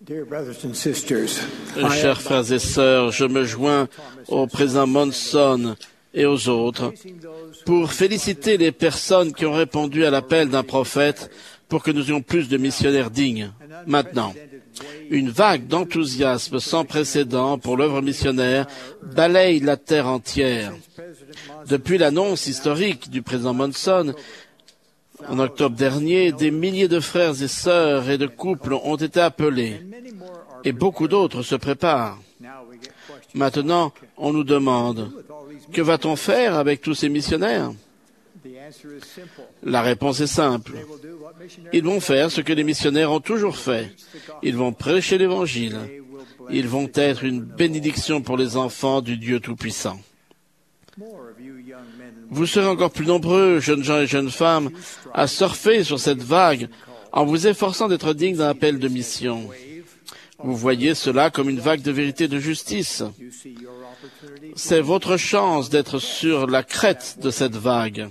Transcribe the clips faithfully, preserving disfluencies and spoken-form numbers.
Chers frères et sœurs, je me joins au président Monson et aux autres pour féliciter les personnes qui ont répondu à l'appel d'un prophète pour que nous ayons plus de missionnaires dignes. Maintenant, une vague d'enthousiasme sans précédent pour l'œuvre missionnaire balaye la terre entière. Depuis l'annonce historique du président Monson, en octobre dernier, des milliers de frères et sœurs et de couples ont été appelés et beaucoup d'autres se préparent. Maintenant, on nous demande, que va-t-on faire avec tous ces missionnaires? La réponse est simple. Ils vont faire ce que les missionnaires ont toujours fait. Ils vont prêcher l'Évangile. Ils vont être une bénédiction pour les enfants du Dieu Tout-Puissant. Vous serez encore plus nombreux, jeunes gens et jeunes femmes, à surfer sur cette vague en vous efforçant d'être dignes d'un appel de mission. Vous voyez cela comme une vague de vérité et de justice. C'est votre chance d'être sur la crête de cette vague.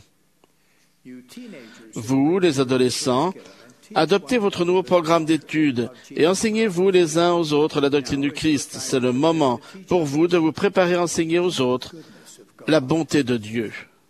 Vous, les adolescents, adoptez votre nouveau programme d'études et enseignez-vous les uns aux autres la doctrine du Christ. C'est le moment pour vous de vous préparer à enseigner aux autres la bonté de Dieu.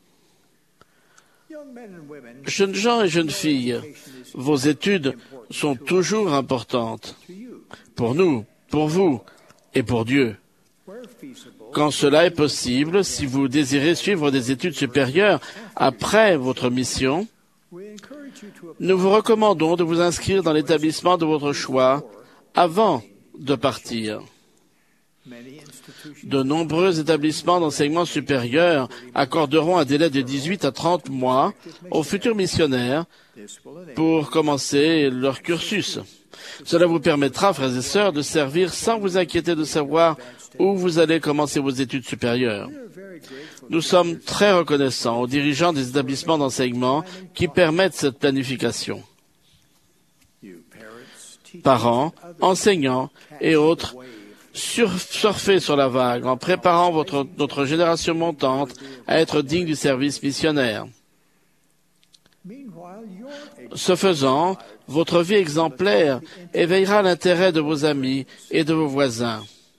Jeunes gens et jeunes filles, vos études sont toujours importantes. Pour nous, pour vous et pour Dieu. Quand cela est possible, si vous désirez suivre des études supérieures après votre mission, nous vous recommandons de vous inscrire dans l'établissement de votre choix avant de partir. De nombreux établissements d'enseignement supérieur accorderont un délai de dix-huit à trente mois aux futurs missionnaires pour commencer leur cursus. Cela vous permettra, frères et sœurs, de servir sans vous inquiéter de savoir où vous allez commencer vos études supérieures. Nous sommes très reconnaissants aux dirigeants des établissements d'enseignement qui permettent cette planification. Parents, enseignants et autres, sur, surfez sur la vague en préparant votre, notre génération montante à être digne du service missionnaire. Ce faisant, votre vie exemplaire éveillera l'intérêt de vos amis et de vos voisins.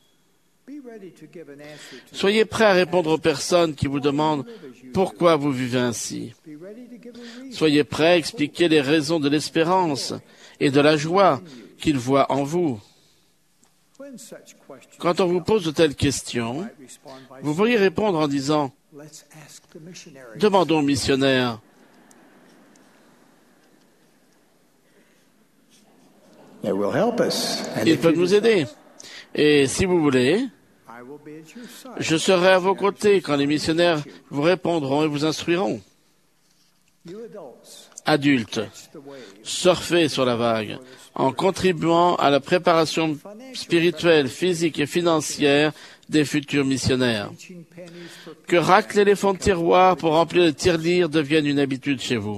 Soyez prêts à répondre aux personnes qui vous demandent pourquoi vous vivez ainsi. Soyez prêts à expliquer les raisons de l'espérance et de la joie qu'ils voient en vous. Quand on vous pose de telles questions, vous pourriez répondre en disant « Demandons aux missionnaires ». Ils peuvent nous aider. Et si vous voulez, je serai à vos côtés quand les missionnaires vous répondront et vous instruiront. Adultes, surfez sur la vague en contribuant à la préparation spirituelle, physique et financière des futurs missionnaires. Que racler les fonds de tiroir pour remplir les tirelires devienne une habitude chez vous.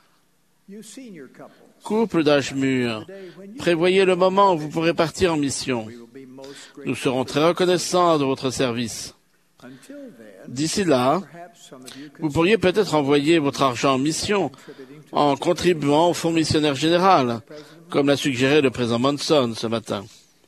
Couple d'âge mûr, prévoyez le moment où vous pourrez partir en mission. Nous serons très reconnaissants de votre service. D'ici là, vous pourriez peut-être envoyer votre argent en mission en contribuant au Fonds missionnaire général, comme l'a suggéré le président Monson ce matin.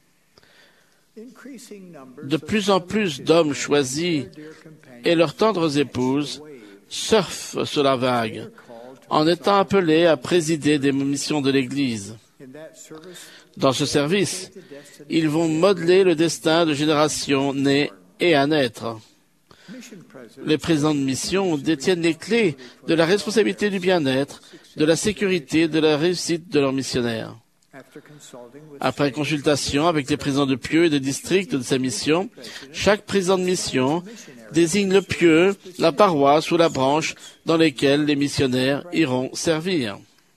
De plus en plus d'hommes choisis et leurs tendres épouses surfent sur la vague, en étant appelés à présider des missions de l'Église. Dans ce service, ils vont modeler le destin de générations nées et à naître. Les présidents de mission détiennent les clés de la responsabilité du bien-être, de la sécurité et de la réussite de leurs missionnaires. Après consultation avec les présidents de pieux et de districts de sa mission, chaque président de mission désigne le pieux, la paroisse ou la branche dans lesquelles les missionnaires iront servir.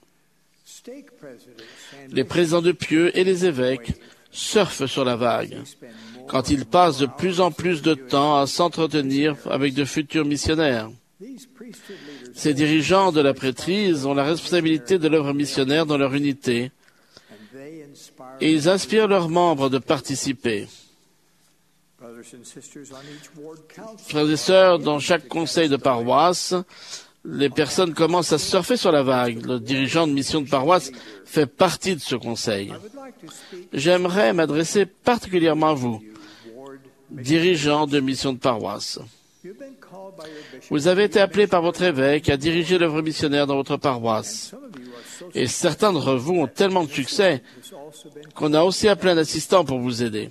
Les présidents de pieux et les évêques surfent sur la vague quand ils passent de plus en plus de temps à s'entretenir avec de futurs missionnaires. Ces dirigeants de la prêtrise ont la responsabilité de l'œuvre missionnaire dans leur unité et ils inspirent leurs membres de participer. Frères et sœurs, dans chaque conseil de paroisse, les personnes commencent à surfer sur la vague. Le dirigeant de mission de paroisse fait partie de ce conseil. J'aimerais m'adresser particulièrement à vous, dirigeant de mission de paroisse. Vous avez été appelé par votre évêque à diriger l'œuvre missionnaire dans votre paroisse. Et certains d'entre vous ont tellement de succès qu'on a aussi appelé un assistant pour vous aider.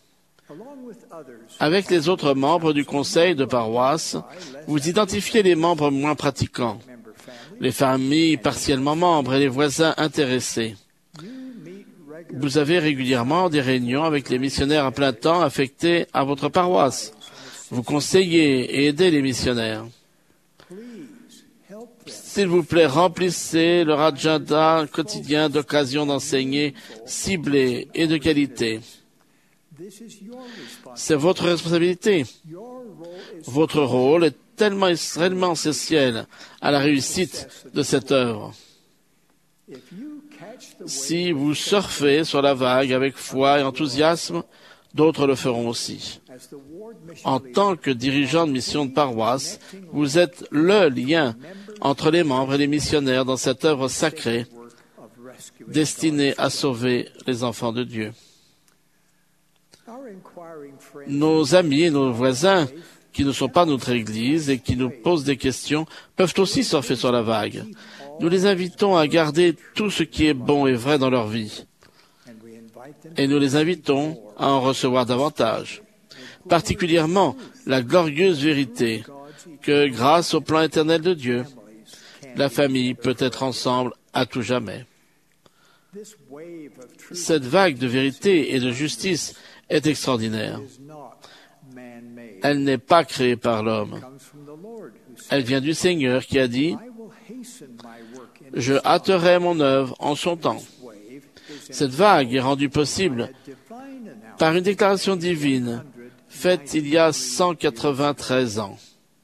Avec les autres membres du conseil de paroisse, vous identifiez les membres moins pratiquants, les familles partiellement membres et les voisins intéressés. Vous avez régulièrement des réunions avec les missionnaires à plein temps affectés à votre paroisse. Vous conseillez et aidez les missionnaires. S'il vous plaît, remplissez leur agenda quotidien d'occasions d'enseigner, ciblées et de qualité. C'est votre responsabilité. Votre rôle est tellement extrêmement essentiel à la réussite de cette œuvre. Si vous surfez sur la vague avec foi et enthousiasme, d'autres le feront aussi. En tant que dirigeant de mission de paroisse, vous êtes le lien entre les membres et les missionnaires dans cette œuvre sacrée destinée à sauver les enfants de Dieu. Nos amis et nos voisins qui ne sont pas notre Église et qui nous posent des questions peuvent aussi surfer sur la vague. Nous les invitons à garder tout ce qui est bon et vrai dans leur vie. Et nous les invitons à en recevoir davantage. Particulièrement la glorieuse vérité que, grâce au plan éternel de Dieu, la famille peut être ensemble à tout jamais. Cette vague de vérité et de justice est extraordinaire. Elle n'est pas créée par l'homme. Elle vient du Seigneur qui a dit « Je hâterai mon œuvre en son temps ». Cette vague est rendue possible par une déclaration divine faite il y a cent quatre-vingt-treize ans.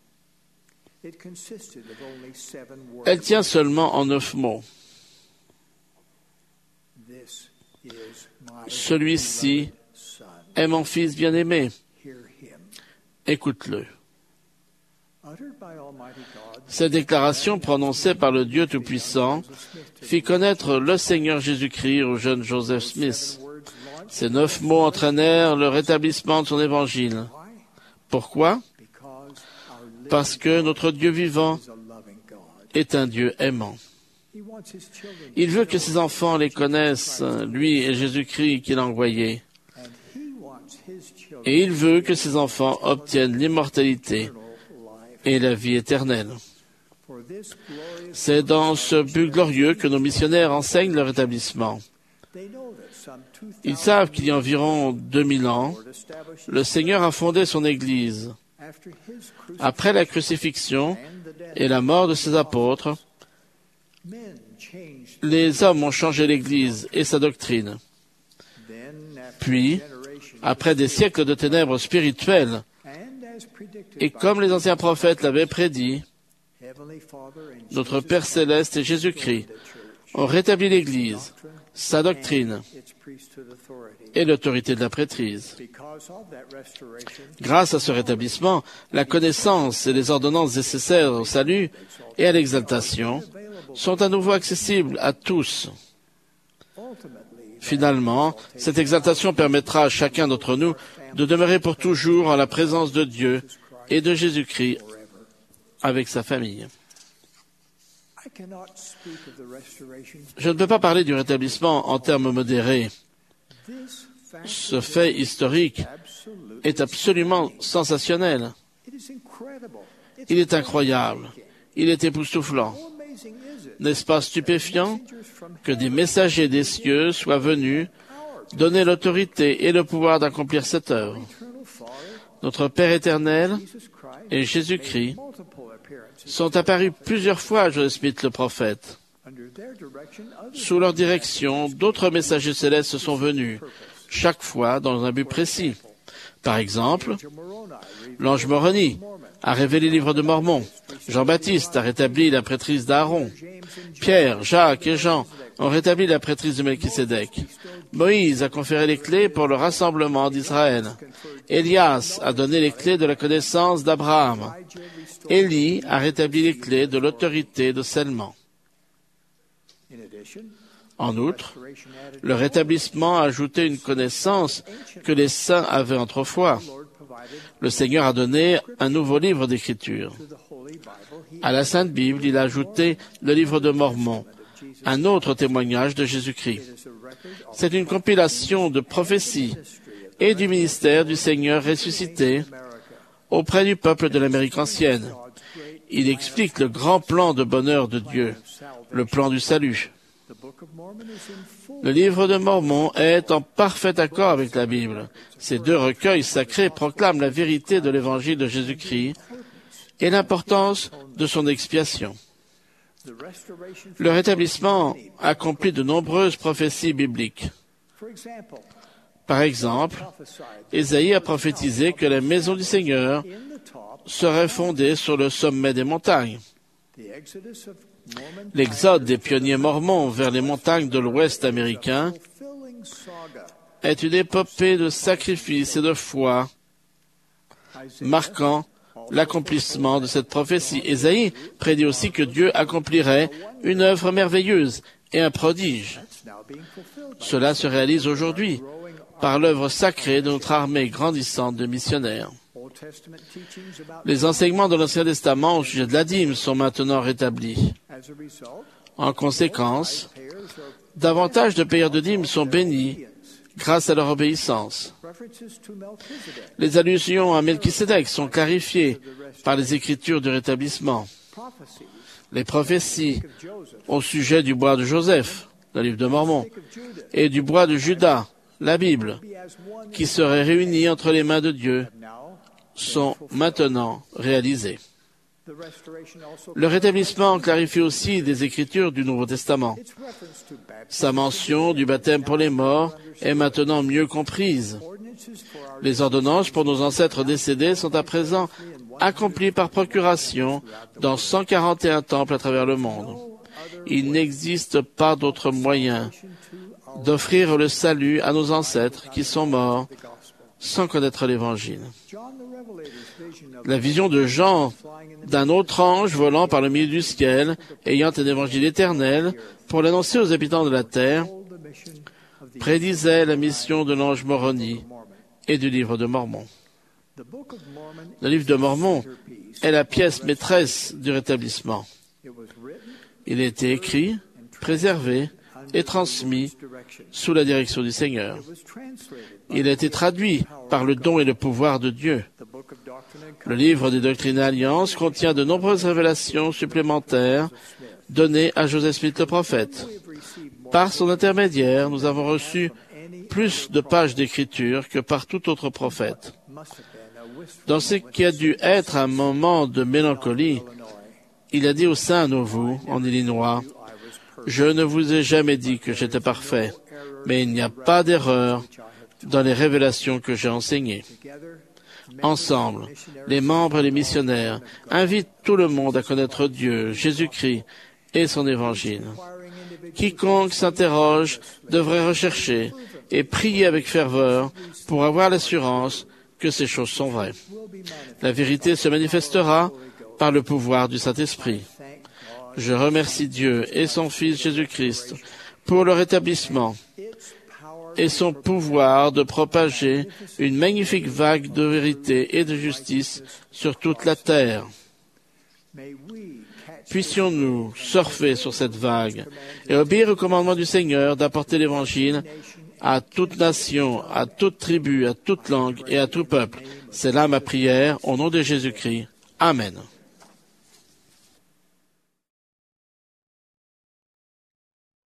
Elle tient seulement en neuf mots. Celui-ci est mon fils bien-aimé. Écoute-le. Cette déclaration prononcée par le Dieu Tout-Puissant fit connaître le Seigneur Jésus-Christ au jeune Joseph Smith. Ces neuf mots entraînèrent le rétablissement de son évangile. Pourquoi? Parce que notre Dieu vivant est un Dieu aimant. Il veut que ses enfants les connaissent, lui et Jésus-Christ qu'il a envoyé. Et il veut que ses enfants obtiennent l'immortalité et la vie éternelle. C'est dans ce but glorieux que nos missionnaires enseignent le rétablissement. Ils savent qu'il y a environ deux mille ans, le Seigneur a fondé son Église. Après la crucifixion et la mort de ses apôtres, les hommes ont changé l'Église et sa doctrine. Puis, après des siècles de ténèbres spirituelles, et comme les anciens prophètes l'avaient prédit, notre Père céleste et Jésus-Christ ont rétabli l'Église, sa doctrine et l'autorité de la prêtrise. Grâce à ce rétablissement, la connaissance et les ordonnances nécessaires au salut et à l'exaltation sont à nouveau accessibles à tous. Finalement, cette exaltation permettra à chacun d'entre nous de demeurer pour toujours en la présence de Dieu et de Jésus-Christ avec sa famille. Je ne peux pas parler du rétablissement en termes modérés. Ce fait historique est absolument sensationnel. Il est incroyable. Il est époustouflant. N'est-ce pas stupéfiant que des messagers des cieux soient venus donner l'autorité et le pouvoir d'accomplir cette œuvre? Notre Père éternel et Jésus-Christ sont apparus plusieurs fois à Joseph Smith le prophète. Sous leur direction, d'autres messagers célestes sont venus, chaque fois dans un but précis. Par exemple, l'ange Moroni a révélé le livre de Mormon. Jean-Baptiste a rétabli la prêtrise d'Aaron. Pierre, Jacques et Jean ont rétabli la prêtrise de Melchisédek. Moïse a conféré les clés pour le rassemblement d'Israël. Élias a donné les clés de la connaissance d'Abraham. Élie a rétabli les clés de l'autorité de scellement. En outre, le rétablissement a ajouté une connaissance que les saints avaient autrefois. Le Seigneur a donné un nouveau livre d'Écriture. À la Sainte Bible, il a ajouté le livre de Mormon, un autre témoignage de Jésus-Christ. C'est une compilation de prophéties et du ministère du Seigneur ressuscité auprès du peuple de l'Amérique ancienne. Il explique le grand plan de bonheur de Dieu, le plan du salut. Le livre de Mormon est en parfait accord avec la Bible. Ces deux recueils sacrés proclament la vérité de l'évangile de Jésus-Christ et l'importance de son expiation. Le rétablissement accomplit de nombreuses prophéties bibliques. Par exemple, Ésaïe a prophétisé que la maison du Seigneur serait fondée sur le sommet des montagnes. L'exode des pionniers mormons vers les montagnes de l'Ouest américain est une épopée de sacrifice et de foi marquant l'accomplissement de cette prophétie. Ésaïe prédit aussi que Dieu accomplirait une œuvre merveilleuse et un prodige. Cela se réalise aujourd'hui par l'œuvre sacrée de notre armée grandissante de missionnaires. Les enseignements de l'Ancien Testament au sujet de la dîme sont maintenant rétablis. En conséquence, davantage de payeurs de dîmes sont bénis grâce à leur obéissance. Les allusions à Melchisédek sont clarifiées par les Écritures du rétablissement. Les prophéties au sujet du bois de Joseph, le livre de Mormon, et du bois de Juda, la Bible, qui serait réunis entre les mains de Dieu, sont maintenant réalisées. Le rétablissement clarifie aussi des Écritures du Nouveau Testament. Sa mention du baptême pour les morts est maintenant mieux comprise. Les ordonnances pour nos ancêtres décédés sont à présent accomplies par procuration dans cent quarante et un temples à travers le monde. Il n'existe pas d'autre moyen d'offrir le salut à nos ancêtres qui sont morts sans connaître l'Évangile. La vision de Jean d'un autre ange volant par le milieu du ciel, ayant un évangile éternel, pour l'annoncer aux habitants de la terre, prédisait la mission de l'ange Moroni et du livre de Mormon. Le livre de Mormon est la pièce maîtresse du rétablissement. Il a été écrit, préservé et transmis sous la direction du Seigneur. Il a été traduit par le don et le pouvoir de Dieu. Le livre des Doctrines et Alliances contient de nombreuses révélations supplémentaires données à Joseph Smith le prophète. Par son intermédiaire, nous avons reçu plus de pages d'écriture que par tout autre prophète. Dans ce qui a dû être un moment de mélancolie, il a dit aux saints à Nauvoo, en Illinois, « Je ne vous ai jamais dit que j'étais parfait, mais il n'y a pas d'erreur dans les révélations que j'ai enseignées. » Ensemble, les membres et les missionnaires invitent tout le monde à connaître Dieu, Jésus-Christ et son Évangile. Quiconque s'interroge devrait rechercher et prier avec ferveur pour avoir l'assurance que ces choses sont vraies. La vérité se manifestera par le pouvoir du Saint-Esprit. Je remercie Dieu et son Fils Jésus-Christ pour le rétablissement et son pouvoir de propager une magnifique vague de vérité et de justice sur toute la terre. Puissions-nous surfer sur cette vague et obéir au commandement du Seigneur d'apporter l'Évangile à toute nation, à toute tribu, à toute langue et à tout peuple. C'est là ma prière, au nom de Jésus-Christ. Amen.